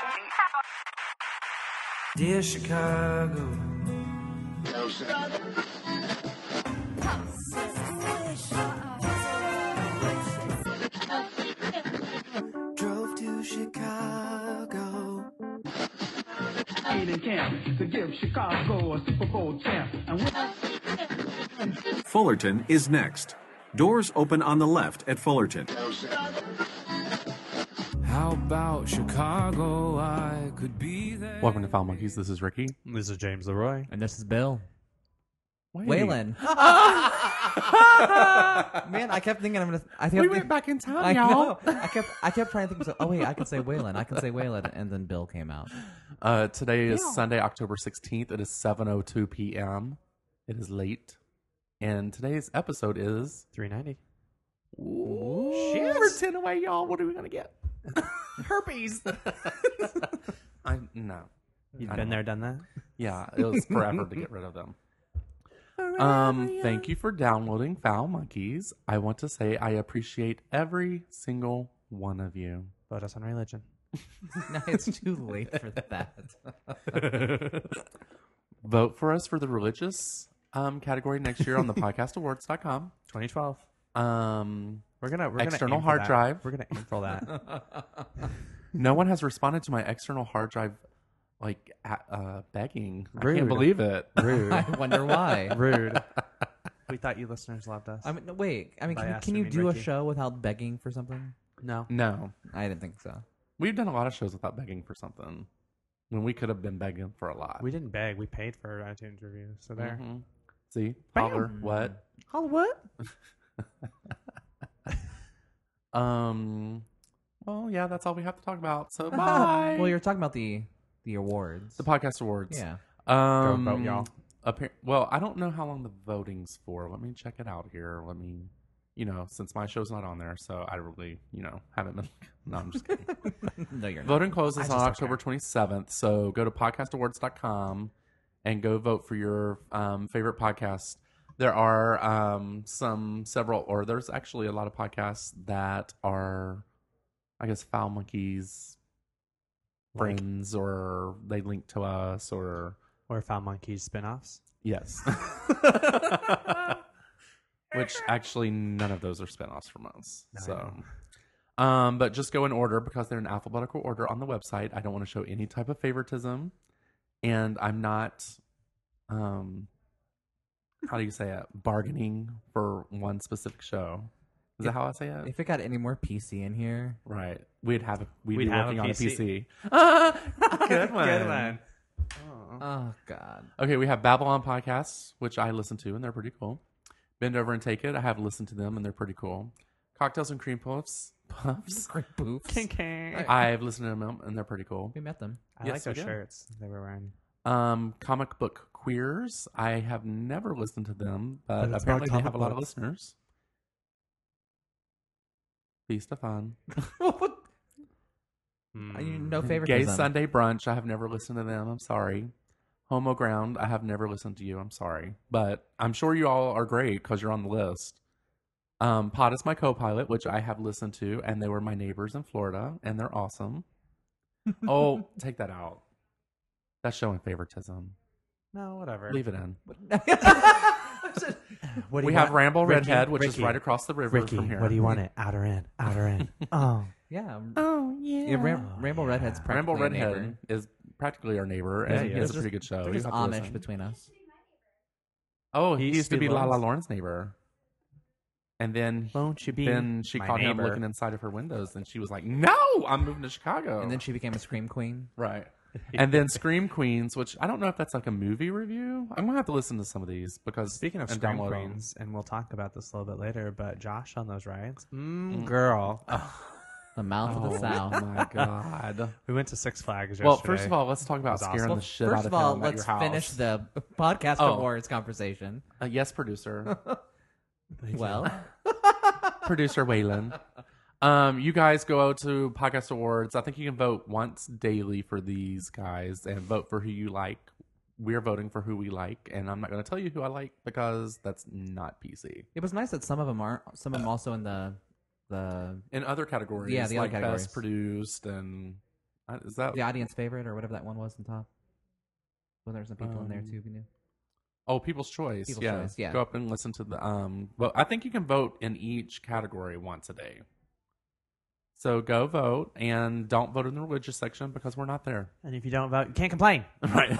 Dear Chicago. Drove to Chicago. In camp to give Chicago a Super Bowl champ. Fullerton is next. Doors open on the left at Fullerton. How about Chicago? I could be there. Welcome to Foul Monkeys. This is Ricky. This is James Leroy. And this is Bill. Wait. Waylon. Man, I kept thinking We went back in time, I y'all. know. I kept trying to think. Oh wait, I can say Waylon. I can say Waylon, and then Bill came out. Today is Sunday, October 16th. It is 7:02 p.m. It is late. And today's episode is... 390. Ooh, shit. We're 10 away, y'all. What are we going to get? Herpes. No. You've I been don't there, done that? Yeah, it was forever to get rid of them. Thank you for downloading Foul Monkeys. I want to say I appreciate every single one of you. Vote us on religion. No, it's too late for that. Vote for us for the religious category next year on the podcastawards.com. 2012. We're gonna External aim for hard that. drive. We're gonna aim for that. No one has responded to my external hard drive, begging. I Rude. can't believe it. Rude. I wonder why. Rude. We thought you listeners loved us. I mean, no, wait. I mean, By can asking you me, do a Ricky. show without begging for something? No. No. I didn't think so. We've done a lot of shows without begging for something. When we could have been begging for a lot. We didn't beg. We paid for iTunes reviews. So there. Mhm. See? Holler. What? Oh, what? Well, yeah, that's all we have to talk about. So bye. Well, you're talking about the awards. The podcast awards. Yeah. Go vote, y'all. Well, I don't know how long the voting's for. Let me check it out here. Let me, since my show's not on there, so I really, haven't been. No, I'm just kidding. No, you're not. Voting closes I on just don't October 27th, so go to podcastawards.com and go vote for your favorite podcast. There are there's actually a lot of podcasts that are, I guess, Foul Monkeys friends, or they link to us, or Foul Monkeys spinoffs. yes. Which actually none of those are spinoffs from us. No, I So, but just go in order because they're in alphabetical order on the website. I don't want to show any type of favoritism, and I'm not, how do you say it? Bargaining for one specific show. Is that how I say it? If it got any more PC in here, Right. We'd be We'd have working a on a PC. PC. Good one. Good one. oh god, Okay, we have Babylon podcasts, which I listen to, and they're pretty cool. Bend Over and Take It. I have listened to them, and they're pretty cool. Cocktails and Cream Puffs. great boofs. I've listened to them, and they're pretty cool. We met them. I Yes, like those we did. shirts they were wearing. Comic Book Queers. I have never listened to them, but But it's apparently about they have a lot of comic books. listeners. Feast of Fun. No Gay favoritism. Sunday Brunch. I have never listened to them. I'm sorry. Homo Ground. I have never listened to you. I'm sorry. But I'm sure you all are great because you're on the list. Pod is my co-pilot, which I have listened to, and they were my neighbors in Florida, and they're awesome. Oh, take that out. That's showing favoritism. No, whatever. Leave it in. What do We you have want? Ramble Ricky, Redhead, which is Ricky, right across the river Ricky, from here. what do you want it? Out or in? Out or in? Oh. Yeah. Oh, yeah. Rainbow Redhead's Ramble practically a Redhead neighbor. is practically our neighbor, Yeah, and he he has is. a pretty good show. There's You have to Amish listen. between us. Oh, he used to be Lala Lawrence. Lauren's neighbor. And then Won't you be she my caught him neighbor? looking inside of her windows, and she was like, "No, I'm moving to Chicago." And then she became a scream queen. right. And then Scream Queens, which I don't know if that's like a movie review. I'm gonna have to listen to some of these because Speaking of and Scream download 'em. Queens, and we'll talk about this a little bit later, but Josh on those rides, girl. The mouth of the Oh South. my god. We went to Six Flags yesterday. Well, first of all, let's talk about It was scaring awesome. the shit First out of of all, him at let's your house. finish the podcast Oh. awards conversation. Yes, producer. Well, Producer Waylon. You guys go out to Podcast Awards. I think you can vote once daily for these guys and vote for who you like. We're voting for who we like, and I'm not going to tell you who I like because that's not PC. it was nice that some of them are. Some of them also in the. In other categories, Yeah, the other like categories. best produced and Is that The audience favorite or whatever that one was in top. Well, there's some people in there too. If you knew. People's Choice? People's Yeah. Choice, yeah. Go up and listen to the Well, I think you can vote in each category once a day. So go vote and don't vote in the religious section because we're not there. And if you don't vote, you can't complain. Right.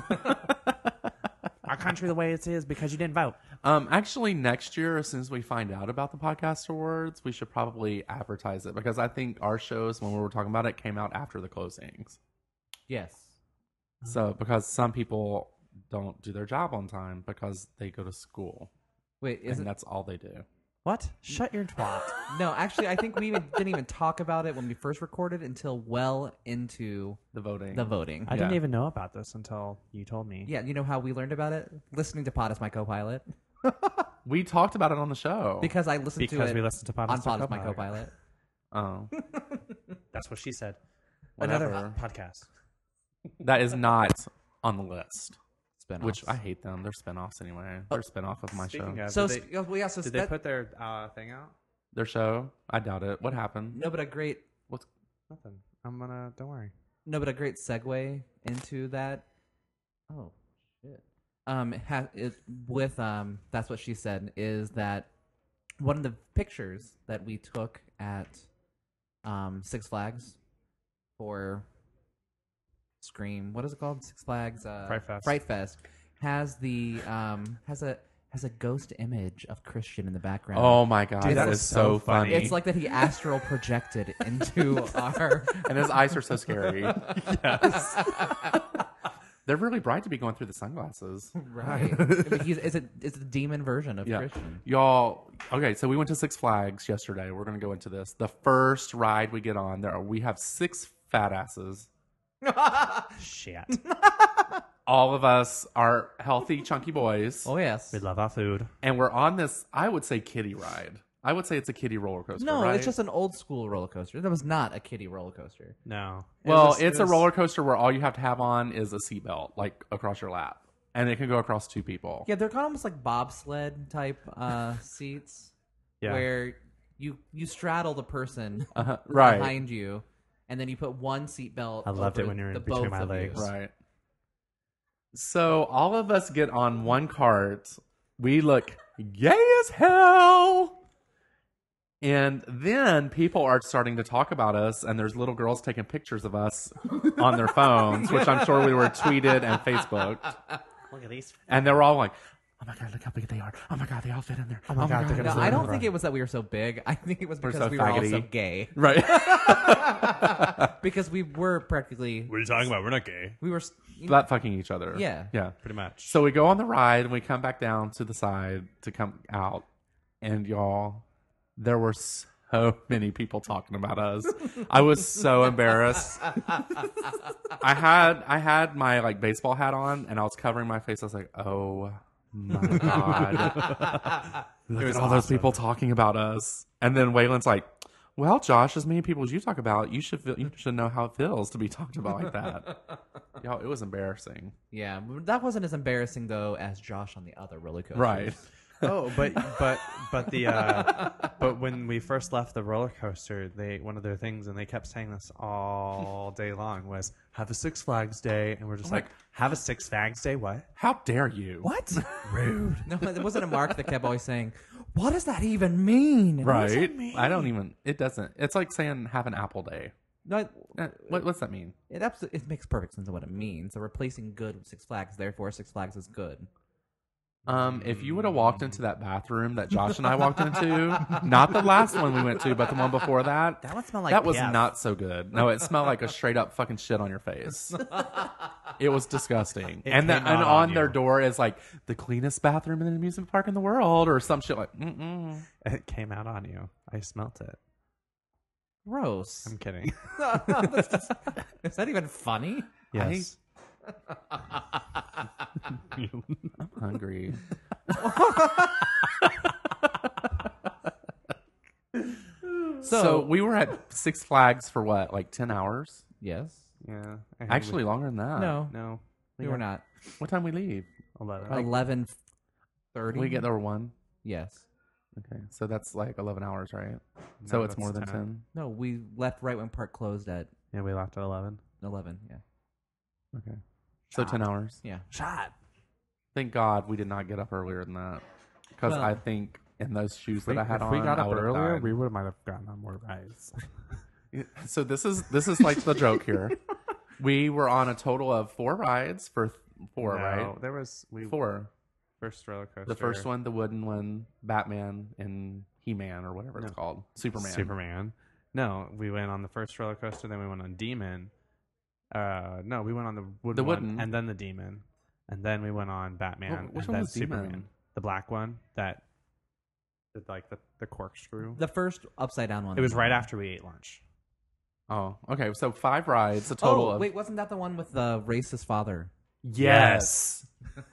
Our country the way it is because you didn't vote. Actually, next year, as soon as we find out about the podcast awards, we should probably advertise it because I think our shows, when we were talking about it, came out after the closings. Yes. So because some people don't do their job on time because they go to school Wait, and isn't that's all they do. What? Shut your twat. no? Actually, I think we didn't even talk about it when we first recorded until well into The voting. the voting. I didn't Yeah. even know about this until you told me. Yeah, you know how we learned about it? Listening to Pod as my co-pilot. We talked about it on the show. Because I listened to Because it we listened to Pod on as Pod my as my co-pilot. co-pilot. Oh, That's what she said. Whatever. Another podcast. that is not on the list. Spin-offs. Which I hate them. They're spinoffs anyway. They're spinoff of my show. Speaking of, So, did they, well, yeah, so did that, they put their thing out? Their show? I doubt it. What happened? no, but a great Nothing. Don't worry. great segue into that. Oh shit. That's what she said is that one of the pictures that we took at Six Flags for Scream. What is it called? Six Flags Fright Fest. has the has a ghost image of Christian in the background. Oh my god, Dude, that that's is so so funny. funny. It's like that he astral projected into our. And his eyes are so scary. They're really bright to be going through the sunglasses. Right. I mean, it's a demon version of Yeah. Christian. Y'all, okay, so we went to Six Flags yesterday. We're going to go into this. The first ride we get on, we have 6 fat asses. Shit. All of us are healthy, chunky boys. Oh yes. We love our food. And we're on this, I would say, kiddie ride. I would say it's a kiddie roller coaster, No, right? it's just an old school roller coaster. That was not a kiddie roller coaster. No. Well, it's a roller coaster where all you have to have on is a seatbelt, like across your lap. And it can go across 2 people. Yeah, they're kind of almost like bobsled type seats, Yeah. where you straddle the person Right. behind you, and then you put one seatbelt. I loved it over when you're in the between both my of you. legs. Right. So all of us get on one cart. We look gay as hell. And then people are starting to talk about us, and there's little girls taking pictures of us on their phones, which I'm sure we were tweeted and Facebooked. Look at these. And they were all like, oh my God, look how big they are. Oh my God, they all fit in there. Oh my God, they're No, gonna I fit don't in think there. it was that we were so big. I think it was because so we were all faggoty. so gay. Right. Because we were practically What are you talking about? We're not gay. we were. Butt fucking each other. Yeah. Yeah. Pretty much. So we go on the ride and we come back down to the side to come out. And y'all, there were so many people talking about us. I was so embarrassed. I had my like baseball hat on and I was covering my face. I was like, oh my God. Look at all those people talking about us. And then Waylon's like, well, Josh, as many people as you talk about, you should know how it feels to be talked about like that. Y'all, it was embarrassing. Yeah, that wasn't as embarrassing though as Josh on the other roller coaster. Right. Oh, but when we first left the roller coaster, one of their things, and they kept saying this all day long, was "Have a Six Flags Day," and we're just like, "Have a Six Flags Day? What? How dare you? What? Rude." No, there wasn't a Mark that kept always saying, "What does that even mean?" Right. I don't even, it doesn't. It's like saying have an apple day. No, What's that mean? it makes perfect sense of what it means. So replacing good with Six Flags, therefore Six Flags is good. If you would have walked into that bathroom that Josh and I walked into, not the last one we went to, but the one before that, That one smelled like that was PF. not so good. No, it smelled like a straight up fucking shit on your face. It was disgusting. And came out on on their you. door is like the cleanest bathroom in an amusement park in the world or some shit like, It came out on you. I smelt it. Gross. I'm kidding. Is that even funny? Yes. I'm hungry. So we were at Six Flags for what, like 10 hours? Yes. Yeah. Actually, longer than that. No, we we were not. What time we leave? 11. 11:30. We get there 1. Yes. Okay, so that's like 11 hours, right? So No, it's more than that's 10. No, we left right when park closed at Yeah, we left at 11. 11. Yeah. Okay. So 10 hours. Yeah. Shot. Thank God we did not get up earlier than that. Because Well- I think in those shoes that I had If on, we got I up would have earlier, died. we might have gotten on more rides. So this is like the joke here. We were on a total of 4 rides for four, No, right? There was 4. first roller coaster. The first one, the wooden one, Batman and He-Man or whatever it's called, Superman. No, we went on the first roller coaster, then we went on Demon. No, we went on the wooden, wooden. one, and then the Demon, and then we went on Batman, Which and one then was Superman. Demon? The black one that did like the corkscrew. The first upside down one. It was right after we ate lunch. Oh, okay. So 5 rides, a total Oh, of. wait, wasn't that the one with the racist father? Yes.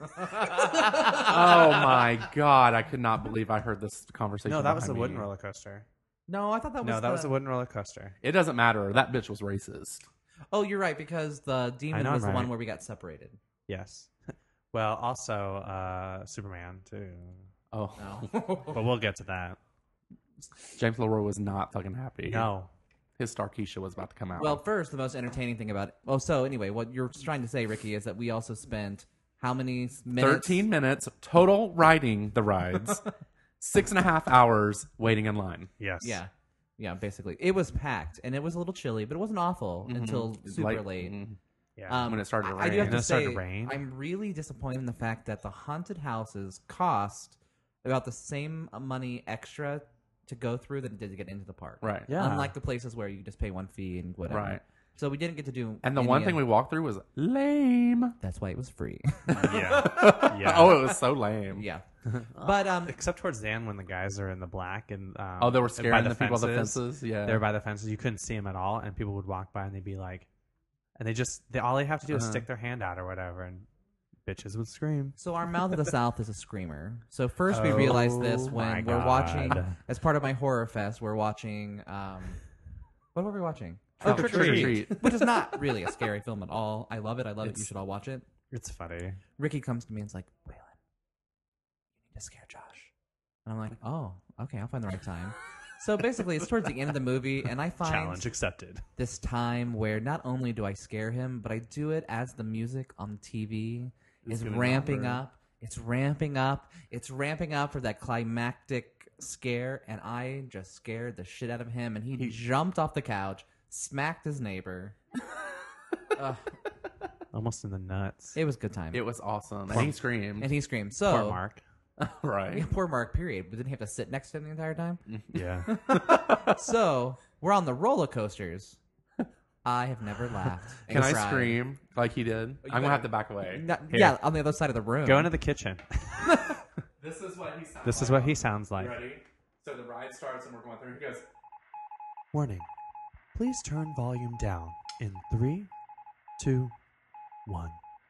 Oh my God! I could not believe I heard this conversation. No, that was the behind wooden me. roller coaster. No, I thought that was No, that was the wooden roller coaster. It doesn't matter. That bitch was racist. Oh, you're right, because the demon know was I'm the one right. where we got separated. Yes. Well, also Superman too. Oh, But we'll get to that. James Leroy was not fucking happy. No. His Starkeisha was about to come out. Well, first, the most entertaining thing about it. Oh, so anyway, what you're trying to say, Ricky, is that we also spent how many minutes? 13 minutes total riding the rides, 6.5 hours waiting in line. Yes. Yeah. Yeah, basically. It was packed, and it was a little chilly, but it wasn't awful until super Like, late. Yeah. When it started to I do rain. have And to it started say, to rain? I'm really disappointed in the fact that the haunted houses cost about the same money extra to go through than it did to get into the park. Right. Yeah. Unlike the places where you just pay one fee and whatever. Right. So we didn't get to do. And the any one of- thing we walked through was lame. That's why it was free. Yeah. Yeah. Oh, it was so lame. yeah. But Except towards the end when the guys are in the black and Oh, they were by scaring the people at the fences. Yeah. They're by the fences. You couldn't see them at all, and people would walk by and they'd be like, and all they have to do is stick their hand out or whatever, and bitches would scream. so our mouth of the south is a screamer. So first we realized this Oh my when we're God. watching, as part of my horror fest, we're watching. What were we watching? Oh, Trick or Treat. Which is not really a scary film at all. I love it. I love it. You should all watch it. It's funny. Ricky comes to me and is like, Waylon, you need to scare Josh. And I'm like, oh, okay, I'll find the right time. So basically, it's towards the end of the movie, and I find Challenge accepted. this time where not only do I scare him, but I do it as the music on the TV is ramping up. It's ramping up. It's ramping up for that climactic scare, and I just scared the shit out of him, and he jumped off the couch, smacked his neighbor. Almost in the nuts. It was a good time. It was awesome. And he screamed. And he screamed. So Poor Mark. Right. Yeah, poor Mark, period. But didn't he have to sit next to him the entire time? Yeah. So we're on the roller coasters. I have never laughed. and Can I cried. scream like he did? I'm going to have to back away. Yeah, on the other side of the room. Go into the kitchen. This is what he sounds This is what he sounds like. Ready? So the ride starts and we're going through. He goes, Warning. Please turn volume down in 3, 2, 1.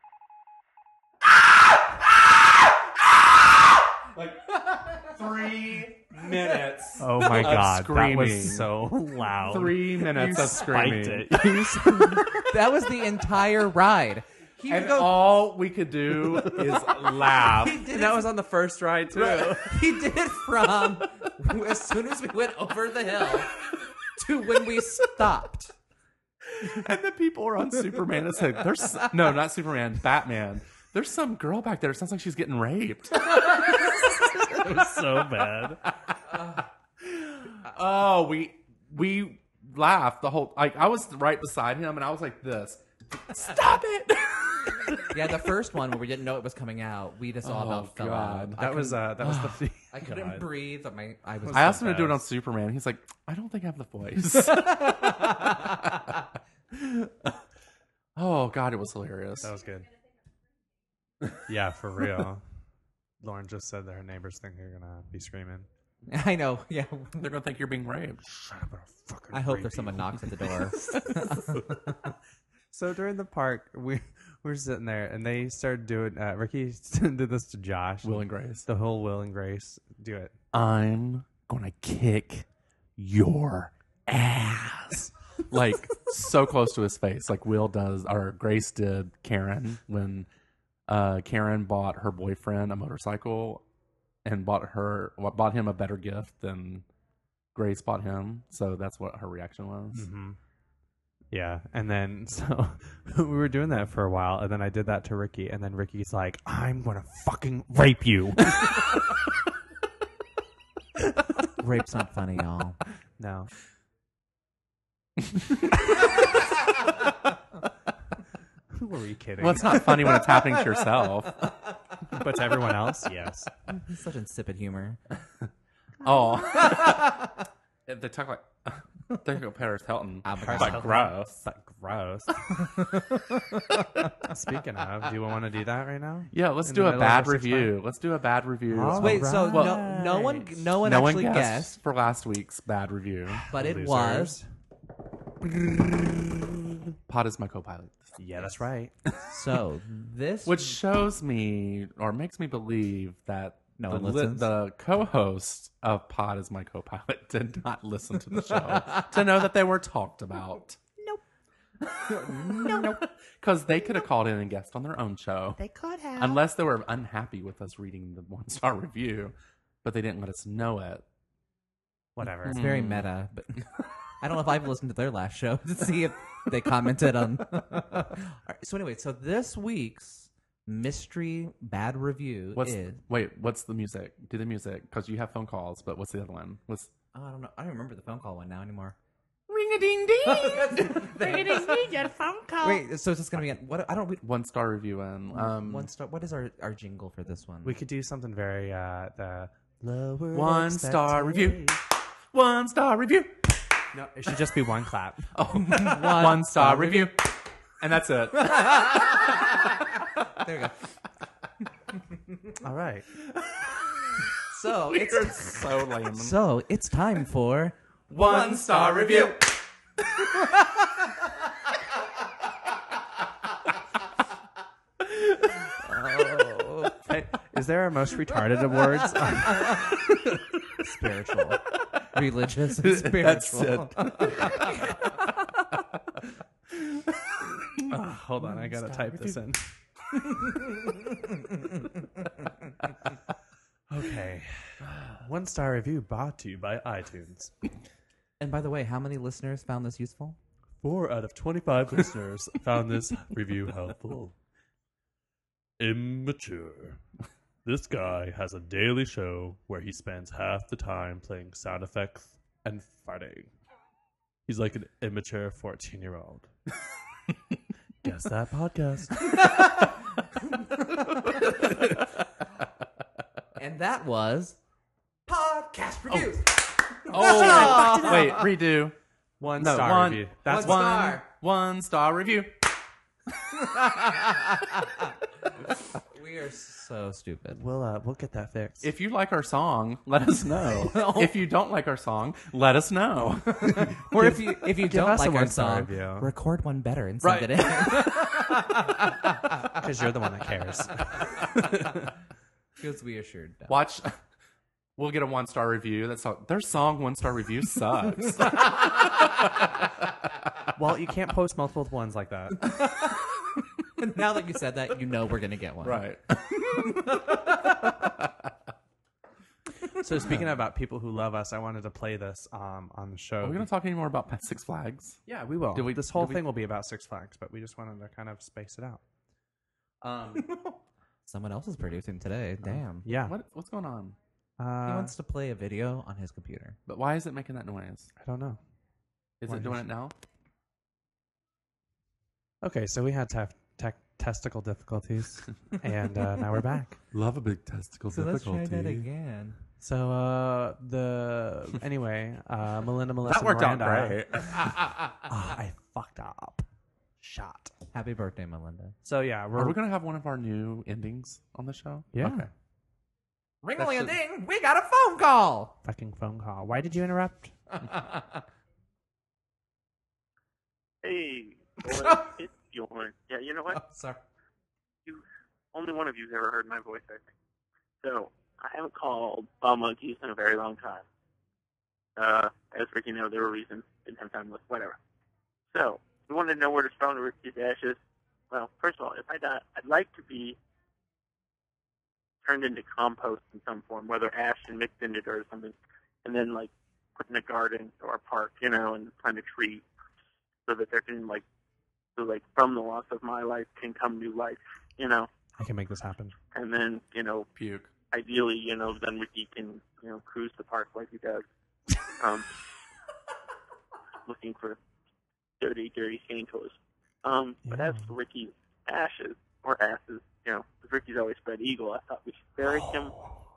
like, 3 minutes. Oh my of god, that screaming. was so loud. 3 minutes of screaming. Spiked it. That was the entire ride. He would And go. all we could do is laugh. He did And that was on the first ride too. He did it from as soon as we went over the hill to when we stopped. And the people are on Superman. It's like, there's no, not Superman, Batman. There's some girl back there. It sounds like she's getting raped. It was so bad. Oh, we laughed the whole. Like I was right beside him, and I was like this. Stop it! Yeah, the first one where we didn't know it was coming out, we just all about fell God. out. That was the I couldn't breathe. I was. I asked him to do it on Superman. He's like, I don't think I have the voice. Oh God, it was hilarious. That was good. Yeah, for real. Lauren just said that her neighbors think you're gonna be screaming. I know. Yeah. They're gonna think you're being raped. I hope there's someone knocks at the door. So during the park, we're sitting there, and they started doing. Ricky did this to Josh. Will and Grace. The whole Will and Grace. Do it. I'm gonna kick your ass. Like so close to his face, like Will does, or Grace did Karen when Karen bought her boyfriend a motorcycle and bought him a better gift than Grace bought him. So that's what her reaction was. Mm-hmm. Yeah, and then so we were doing that for a while, and then I did that to Ricky, and then Ricky's like, "I'm gonna fucking rape you." Rape's not funny, y'all. No. Who were you kidding? Well, it's not funny when it's happening to yourself. But to everyone else, yes. It's such insipid humor. Oh. They talk like they go Paris Hilton. But gross. But gross. Speaking of, do you want to do that right now? Yeah, let's In do the a middle of bad our 6 review. Let's do a bad review. Oh, Wait, so right. no one no one actually guessed guessed, for last week's bad review. but it Losers. was. Pod is my co-pilot. Yeah, that's right. So this Which shows me or makes me believe that No the, one listens? the co-host of Pod is my co-pilot did not listen to the show to know that they were talked about. Nope. Because they could have called in and guessed on their own show. They could have. Unless they were unhappy with us reading the 1-star review, but they didn't let us know it. Whatever. it's very meta, but I don't know if I've listened to their last show to see if they commented on. All right, so anyway, so this week's mystery bad review is. What's the music? Do the music, because you have phone calls, but what's the other one? Oh, I don't know. I don't remember the phone call one now anymore. Ring-a-ding-ding! Ring-a-ding-ding, get a phone call. Wait, so it's just gonna be what? I don't. 1-star review and 1 star. What is our jingle for this one? We could do something very the lower 1-star review. expectation. 1-star review. No, it should just be one clap. Oh, 1-star review. And that's it. There we go. All right. So it's You're so lame. so it's time for 1-star review. Hey, is there a most retarded awards? spiritual, religious, and spiritual. Hold on, I gotta type this in. Okay. 1-star review brought to you by iTunes. And by the way, how many listeners found this useful? 4 out of 25 listeners found this review helpful. Immature. This guy has a daily show where he spends half the time playing sound effects and farting. He's like an immature 14-year-old. Guess that podcast. And that was podcast reviews. Oh, wait, redo. 1-star review. That's One star. 1-star review. We are so stupid. We'll get that fixed. If you like our song, let us know. If you don't like our song, let us know. Or if you don't us a like our 1-star song, review. record one better and send Right. it in. Because you're the one that cares. Because we assured them. Watch. We'll get a 1-star review. That's all. Their song 1-star review sucks. Well, you can't post multiple ones like that. Now that you said that, you know we're gonna get one. Right. So speaking about people who love us, I wanted to play this on the show. Are we going to talk any more about Six Flags? Yeah, we will. Did we- this whole did we- thing will be about Six Flags, but we just wanted to kind of space it out. Someone else is producing today. Damn. Yeah. What's going on? He wants to play a video on his computer. But why is it making that noise? I don't know. Is Why it doing is- it now? Okay, so we had testicle difficulties, and now we're back. Love a big testicle Let's try that again. So anyway, Melinda, Melissa, That worked out Miranda. great. I fucked up. Shot. Happy birthday, Melinda. So yeah, Are we going to have one of our new endings on the show? Yeah. Okay. Ring-a-ling-a-ding, we got a phone call. fucking phone call. Why did you interrupt? Hey, boy, it's Bjorn. Yeah, you know what? Sorry. Only one of you's ever heard my voice, I think. So, I haven't called Ball Monkeys in a very long time. As Ricky know, there were reasons. Didn't have time to listen, whatever. So, you wanted to know where to spawn Ricky's ashes? Well, first of all, if I die, I'd like to be turned into compost in some form, whether ash and mixed into dirt or something, and then, like, put in a garden or a park, and plant a tree. so that there can from the loss of my life can come new life, I can make this happen. and then Puke. ideally then Ricky can cruise the park like he does, looking for dirty skinny toys. But as for Ricky's ashes or asses, because Ricky's always spread eagle, I thought we should bury him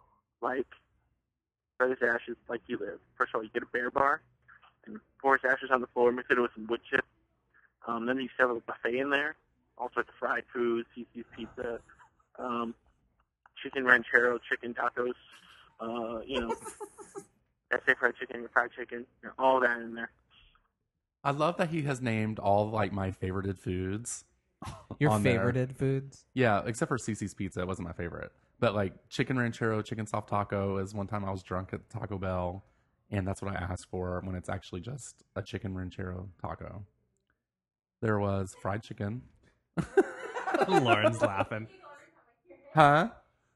spread his ashes like he lived. First of all, you get a bear bar and pour his ashes on the floor, mix it with some wood chips. Then you have a buffet in there, all sorts of fried foods, CC's pizza, chicken ranchero, chicken tacos, SA fried chicken, all that in there. I love that he has named all my favorited foods. Your on there. favorited foods? Yeah, except for Cece's Pizza. It wasn't my favorite. But chicken ranchero, chicken soft taco is one time I was drunk at Taco Bell, and that's what I asked for when it's actually just a chicken ranchero taco. There was fried chicken. Lauren's laughing. Huh?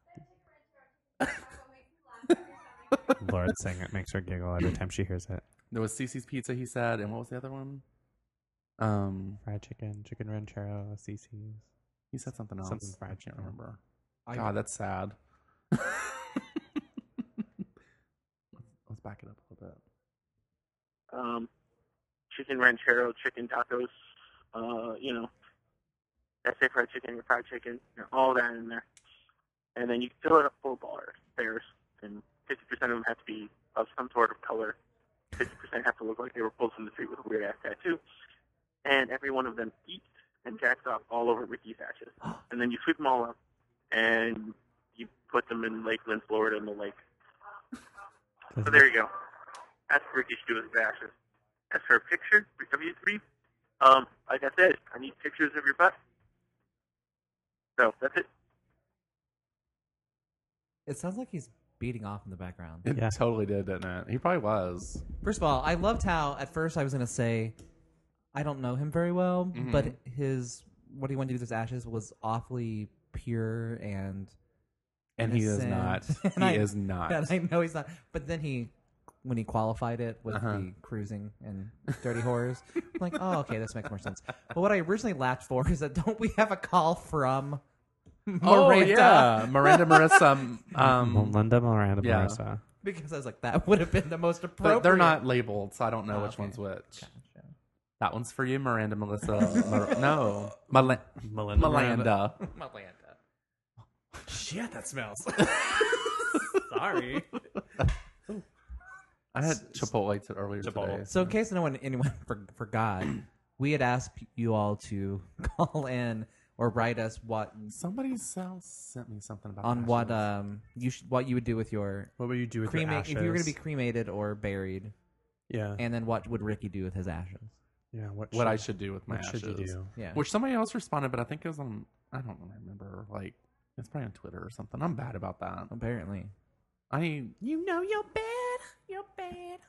Lauren's saying it makes her giggle every time she hears it. There was Cece's Pizza, he said, and what was the other one? Fried chicken, chicken ranchero, CC's. He said something else. Something fried I can't chicken. remember. God, that's sad. Let's back it up a little bit. Chicken ranchero, chicken tacos, SA fried chicken, all that in there. And then you fill it up full of bears, and 50% of them have to be of some sort of color. 50% have to look like they were pulled from the street with a weird-ass tattoo. And every one of them eats and jacks off all over Ricky's ashes. And then you sweep them all up, and you put them in Lakeland, Florida, in the lake. So there you go. That's what Ricky should do with his ashes. As for a picture of you three, like I said, I need pictures of your butt. So that's it. It sounds like he's beating off in the background. It totally did, didn't it? He probably was. First of all, I loved how at first I was going to say I don't know him very well, but what he wanted to do with his ashes was awfully pure and he is innocent. not. And He is not. And I know he's not. But then when he qualified it with the cruising and dirty horrors, I'm like, oh, okay, this makes more sense. But what I originally laughed for is that don't we have a call from Miranda? Oh, yeah. Miranda Marissa. Melinda, Miranda, yeah. Marissa. Because I was like, that would have been the most appropriate. But they're not labeled, so I don't know which okay. one's which. Gotcha. That one's for you, Miranda, Melissa. No. Melinda. Melanda. Miranda. Shit, that smells. Sorry. I had Chipotle earlier today. So in case anyone forgot, we had asked you all to call in or write us what Somebody sent me something about on ashes. what you would do with your What would you do with your ashes? if you were going to be cremated or buried, Yeah. and then what would Ricky do with his ashes? Yeah. What I should do with my what ashes. should you do? Yeah. Which somebody else responded, but I think it was on, I don't remember, it's probably on Twitter or something. I'm bad about that. Apparently. You know you're bad. You're bad.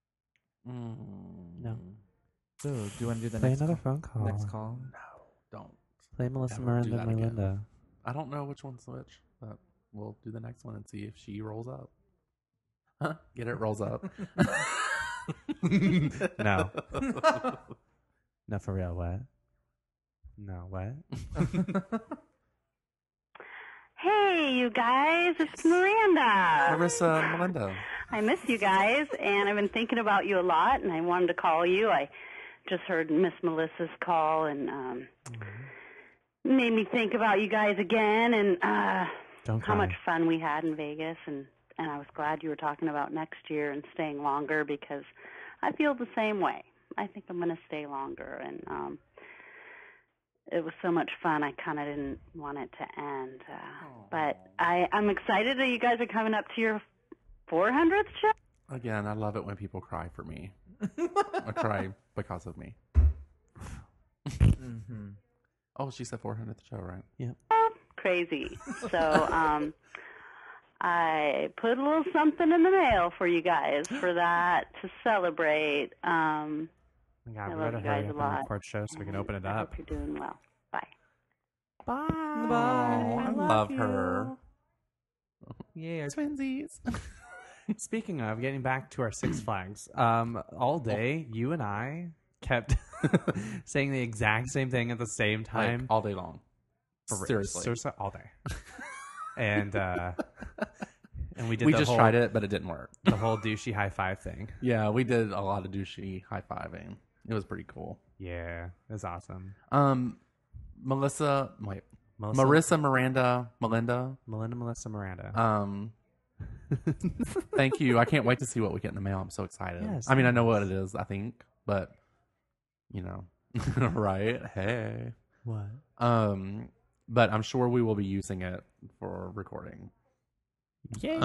No. So, do you want to do the Play next another call? phone call. Next call? No, don't. Play Melissa, Never do Miranda, that again. Melinda. I don't know which one's which, but we'll do the next one and see if she rolls up. Huh? Get it? Rolls up. No. No, for real. What? No, what? Hey, you guys, it's Miranda. Marissa, Melinda. I miss you guys, and I've been thinking about you a lot, and I wanted to call you. I just heard Miss Melissa's call, and made me think about you guys again, and Don't how cry. much fun we had in Vegas, and I was glad you were talking about next year and staying longer, because I feel the same way. I think I'm going to stay longer, and it was so much fun, I kind of didn't want it to end. But I'm excited that you guys are coming up to your 400th show. Again, I love it when people cry for me. Or cry because of me. Mm-hmm. Oh, she said 400th show, right? Yeah. Crazy. So I put a little something in the mail for you guys for that to celebrate. God, I we love better you hurry guys up a and lot. record show so we can open it I up. hope you're doing well. Bye. Bye. Oh, I love her. Yeah. Twinsies. Speaking of getting back to our Six Flags, all day you and I kept saying the exact same thing at the same time. Like, all day long. Seriously. All day. And we did We the just whole, tried it, but it didn't work. the whole douchey high five thing. Yeah, we did a lot of douchey high-fiving. It was pretty cool. Yeah, it was awesome. Marissa, Melinda. Melissa Miranda. Thank you. I can't wait to see what we get in the mail. I'm so excited. Yes, I mean, I know what it is, I think, but you know, right? Hey. What? But I'm sure we will be using it for recording. Yeah.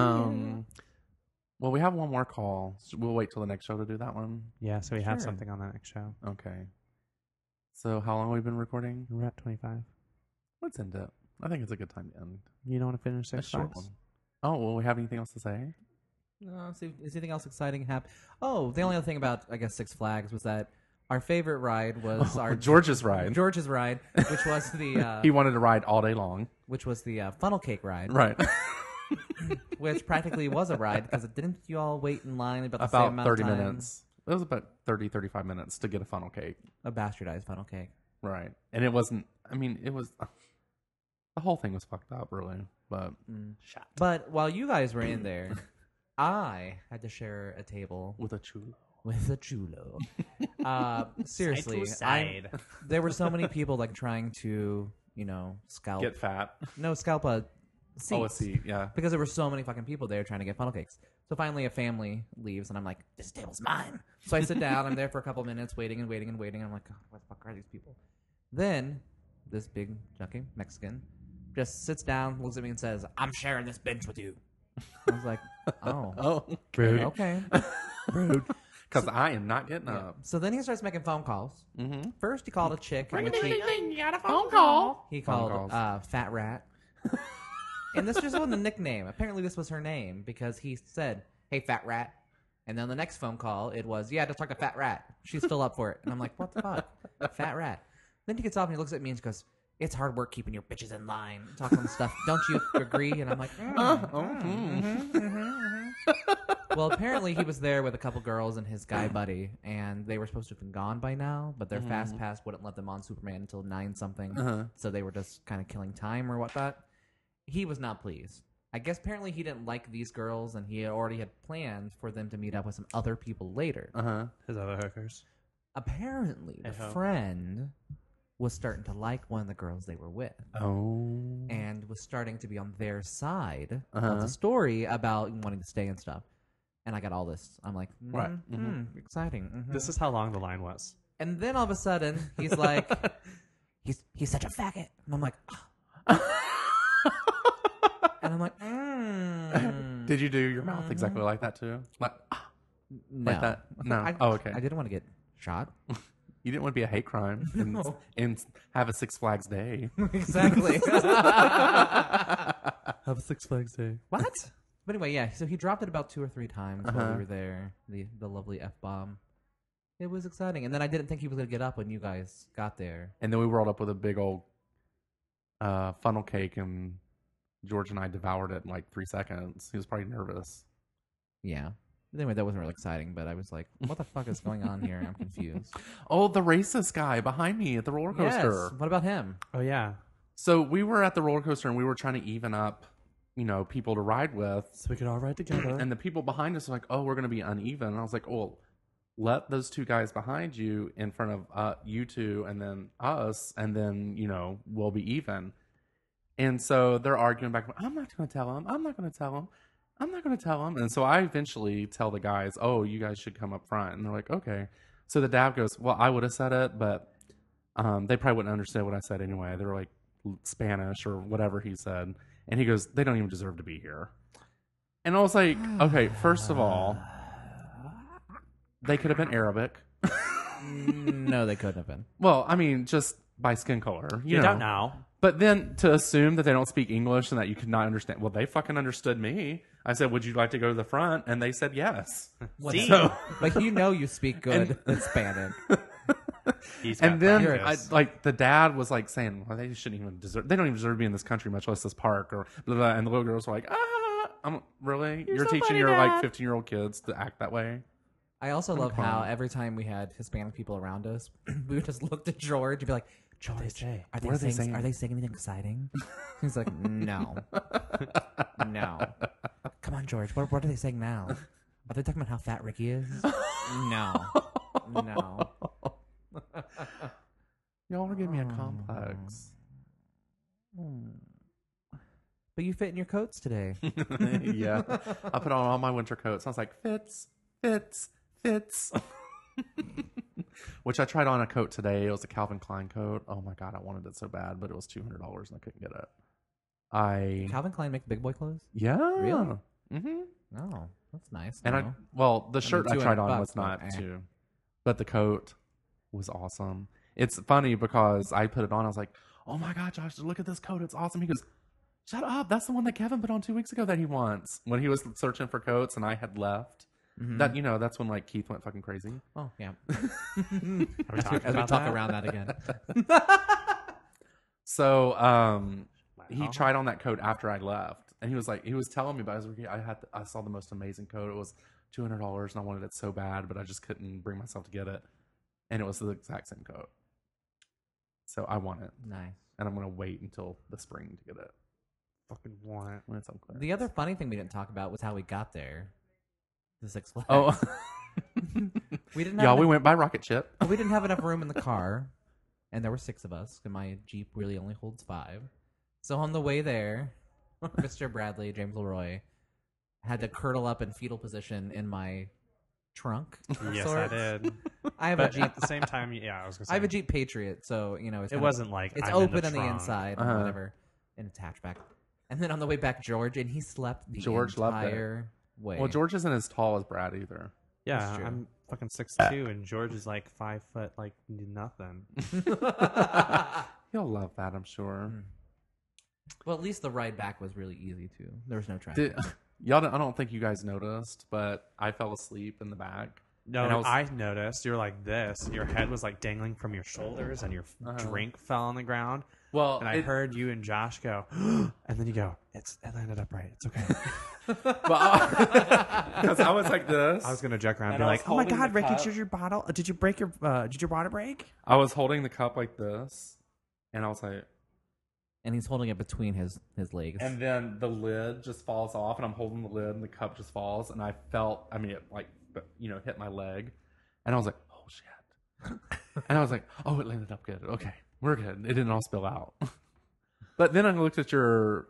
Well, we have one more call. So we'll wait till the next show to do that one. Yeah, so we have Sure. something on the next show. Okay. So how long have we been recording? We're at 25. Let's end it. I think it's a good time to end. You don't want to finish A Six short Flags? one. Oh, well, we have anything else to say? Is anything else exciting happen? Oh, the only other thing about, I guess, Six Flags was that our favorite ride was our George's ride. George's ride, which was the He wanted to ride all day long. which was the funnel cake ride, Right. which practically was a ride because didn't you all wait in line about the same About amount 30 of time? minutes. It was about 30, 35 minutes to get a funnel cake. A bastardized funnel cake. Right. And it wasn't, I mean, it was, the whole thing was fucked up, really. But, But while you guys were in there, I had to share a table with a chulo. with a chulo. Seriously, side. there were so many people like trying to, scalp. Get fat. No, scalp a seat. Oh, a seat, yeah. Because there were so many fucking people there trying to get funnel cakes. So finally a family leaves and I'm like, this table's mine. So I sit down, I'm there for a couple minutes waiting and waiting and waiting. And I'm like, God, where the fuck are these people? Then this big junkie Mexican just sits down, looks at me and says, I'm sharing this bench with you. I was like, oh. Oh. Okay. Rude. Because I am not getting up. So then he starts making phone calls. Mm-hmm. First he called a chick. In which You got a phone call. he Phone called calls. Fat Rat. And this just wasn't a nickname. Apparently this was her name because he said, hey, Fat Rat. And then the next phone call, it was, yeah, just talk to Fat Rat. She's still up for it. And I'm like, what the fuck? Fat Rat. Then he gets off and he looks at me and she goes, it's hard work keeping your bitches in line. Talking on stuff. Don't you agree? And I'm like, Well, apparently he was there with a couple girls and his guy buddy, and they were supposed to have been gone by now, but their fast pass wouldn't let them on Superman until 9-something, so they were just kind of killing time or whatnot. He was not pleased. I guess apparently he didn't like these girls, and he already had planned for them to meet up with some other people later. His other hookers. Apparently, the Uh-huh. friend was starting to like one of the girls they were with. Oh. And was starting to be on their side of Uh-huh. the story about wanting to stay and stuff. And I got all this. I'm like, Right. exciting. This is how long the line was. And then all of a sudden, he's like, he's such a faggot. And I'm like, and I'm like, Did you do your mouth exactly like that too? Like, no. like that? No. I, Oh, okay. I didn't want to get shot. You didn't want to be a hate crime and, No. and have a Six Flags day. Exactly. Have a Six Flags day. What? But anyway, yeah. So he dropped it about 2 or 3 times while we were there. The lovely F-bomb. It was exciting. And then I didn't think he was going to get up when you guys got there. And then we rolled up with a big old funnel cake, and George and I devoured it in like 3 seconds. He was probably nervous. Yeah. Anyway, that wasn't really exciting, but I was like, what the fuck is going on here? I'm confused. Oh, the racist guy behind me at the roller coaster. Yes. What about him? Oh, yeah. So we were at the roller coaster, and we were trying to even up, people to ride with. So we could all ride together. And the people behind us were like, oh, we're going to be uneven. And I was like, oh, let those 2 guys behind you in front of you two and then us, and then, we'll be even. And so they're arguing back. I'm not going to tell him. I'm not going to tell him. I'm not going to tell him. And so I eventually tell the guys, oh, you guys should come up front. And they're like, okay. So the dad goes, well, I would have said it, but they probably wouldn't understand what I said anyway. They were like Spanish or whatever he said. And he goes, they don't even deserve to be here. And I was like, okay, first of all, they could have been Arabic. No, they couldn't have been. Well, I mean, just by skin color. You don't know. But then to assume that they don't speak English and that you could not understand. Well, they fucking understood me. I said, would you like to go to the front? And they said yes. See? So, Like, you speak good Hispanic. and then practice. the dad was like saying, well, they shouldn't even deserve, they don't even deserve to be in this country, much less this park or blah, blah. And the little girls were like, really? You're so teaching funny, your Dad. 15-year-old kids to act that way? I also love how every time we had Hispanic people around us, we would just look at George and be like, George, are they saying anything exciting? He's like, no. No. Come on, George. What are they saying now? Are they talking about how fat Ricky is? No. No. Y'all are giving me a complex. But you fit in your coats today. Yeah. I put on all my winter coats. I was like, fits. Which I tried on a coat today. It was a Calvin Klein coat. Oh my God, I wanted it so bad, but it was $200 and I couldn't get it. Calvin Klein make big boy clothes? Yeah. Really? Mm-hmm. Oh, that's nice. And the shirt I tried on was not $200, too, but the coat was awesome. It's funny because I put it on. I was like, oh my God, Josh, look at this coat. It's awesome. He goes, shut up. That's the one that Kevin put on 2 weeks ago that he wants when he was searching for coats and I had left. Mm-hmm. That, that's when like Keith went fucking crazy. Oh, yeah. As we talk around that again. So, he tried on that coat after I left and he was telling me about it. I saw the most amazing coat. It was $200 and I wanted it so bad, but I just couldn't bring myself to get it. And it was the exact same coat. So I want it. Nice. And I'm going to wait until the spring to get it. Fucking want it. When it's on clearance. The other funny thing we didn't talk about was how we got there. The Six Flags. Oh. We went by Rocket Ship. We didn't have enough room in the car. And there were 6 of us. And my Jeep really only holds 5. So on the way there, Mr. Bradley, James Leroy, had to curl up in fetal position in my trunk. Yes, I did. I have a Jeep. At the same time, yeah, I was going to say. I have a Jeep Patriot, so it wasn't like it's I'm open in on the trunk. inside and whatever, and it's hatchback. And then on the way back, George, and he slept the entire way. Well, George isn't as tall as Brad either. Yeah, I'm fucking 6'2", and George is like 5 foot, like nothing. He'll love that, I'm sure. Well, at least the ride back was really easy too. There was no traffic. I don't think you guys noticed, but I fell asleep in the back. No, I noticed. You were like this. Your head was like dangling from your shoulders, and your drink fell on the ground. Well, and I heard you and Josh go, and then you go, it landed upright. It's okay. Because I was like this. I was gonna joke around and be like, oh my God, Ricky, did your bottle? Did you break your? Did your water break? I was holding the cup like this, and I was like. And he's holding it between his legs. And then the lid just falls off, and I'm holding the lid, and the cup just falls, and I felt, it like, hit my leg, and I was like, oh shit. And I was like, oh, it landed up good. Okay, we're good. It didn't all spill out. But then I looked at your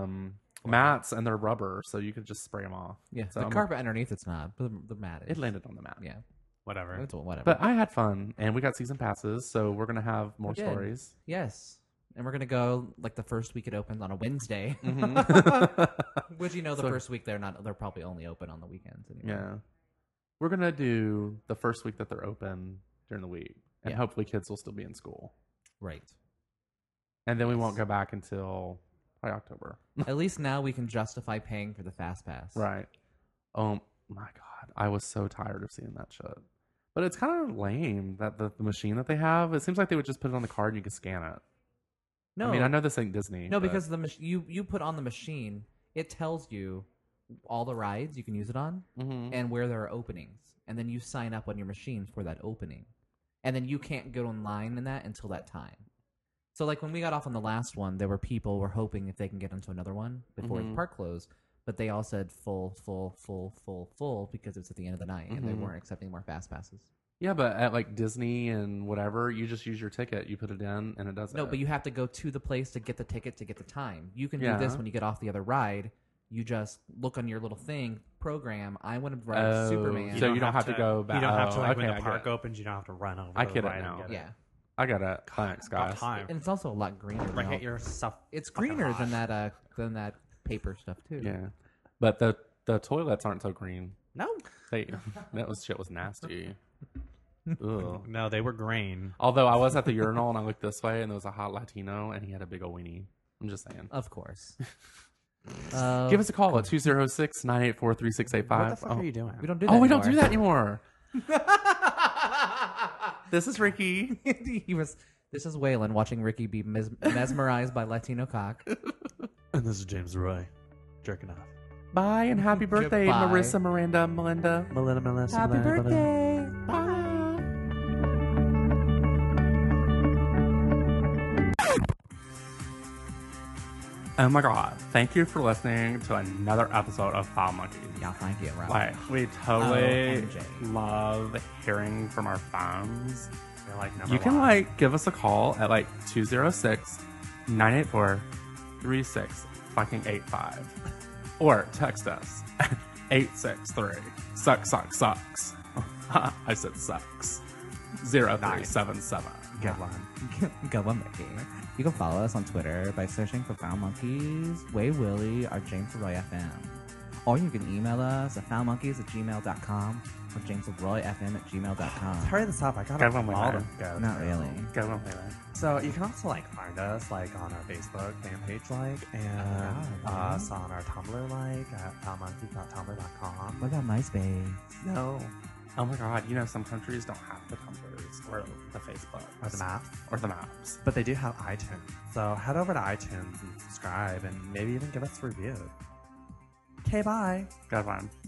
mats, and they're rubber, so you could just spray them off. Yeah, so the carpet underneath it's not, but the mat is. It landed on the mat. Yeah. Whatever. But I had fun, and we got season passes, so we're going to have more stories. Yes. And we're going to go like the first week it opens on a Wednesday. Mm-hmm. Which, the first week they're probably only open on the weekends anyway. Yeah. We're going to do the first week that they're open during the week. And hopefully kids will still be in school. Right. And then we won't go back until probably October. At least now we can justify paying for the Fast Pass. Right. Oh my God. I was so tired of seeing that shit. But it's kind of lame that the machine that they have, it seems like they would just put it on the card and you could scan it. No, I know this ain't Disney. No, because you put on the machine, it tells you all the rides you can use it on and where there are openings, and then you sign up on your machine for that opening, and then you can't go online in that until that time. So, like when we got off on the last one, there were people were hoping if they can get into another one before the park closed, but they all said full because it's at the end of the night and they weren't accepting more fast passes. Yeah, but at like Disney and whatever, you just use your ticket. You put it in, and it does it. No, but you have to go to the place to get the ticket to get the time. You can do this when you get off the other ride. You just look on your little thing, program, I want to ride Superman. So you don't have to go back. You don't have to, like, when the park opens, you don't have to run over I the get ride it now. and get Yeah. I got it. Thanks, guys. And it's also a lot greener. Right, hit your stuff. It's greener than that paper stuff, too. Yeah. But the toilets aren't so green. No. Shit was nasty. Ugh. No, they were green. Although I was at the urinal and I looked this way and there was a hot Latino and he had a big old weenie. I'm just saying. Of course. Give us a call at 206-984-3685. What the fuck are you doing? We don't do that we anymore. don't do that anymore. This is Ricky. This is Waylon watching Ricky be mesmerized by Latino cock. And this is James Roy, jerking off. Bye and happy birthday, Goodbye. Marissa, Miranda, Melinda. Melissa, Happy birthday. Bye. Oh my god. Thank you for listening to another episode of Foul Monkeys. Yeah, thank you, Rob. Like, we totally OMG. love hearing from our fans. You're like You can like give us a call at like 206-984-3685 or text us at 863 sucks. I said sucks. 0377. Good one. Go on, Mickey. You can follow us on Twitter by searching for Foul Monkeys, Way Willie, or James Leroy FM. Or you can email us at foulmonkeys@gmail.com or jamesleroyfm@gmail.com. Hurry this up. I got Go on, all Wheeler. to go. Not through. really. Go on, Wheeler. So you can also like find us like on our Facebook fan page and us on our Tumblr at foulmonkeys.tumblr.com. What about MySpace? No. Oh my god, you know some countries don't have the Tumblrs or the Facebook Or the maps. or the maps. But they do have iTunes. So head over to iTunes and subscribe and maybe even give us a review. Okay, bye. Go on.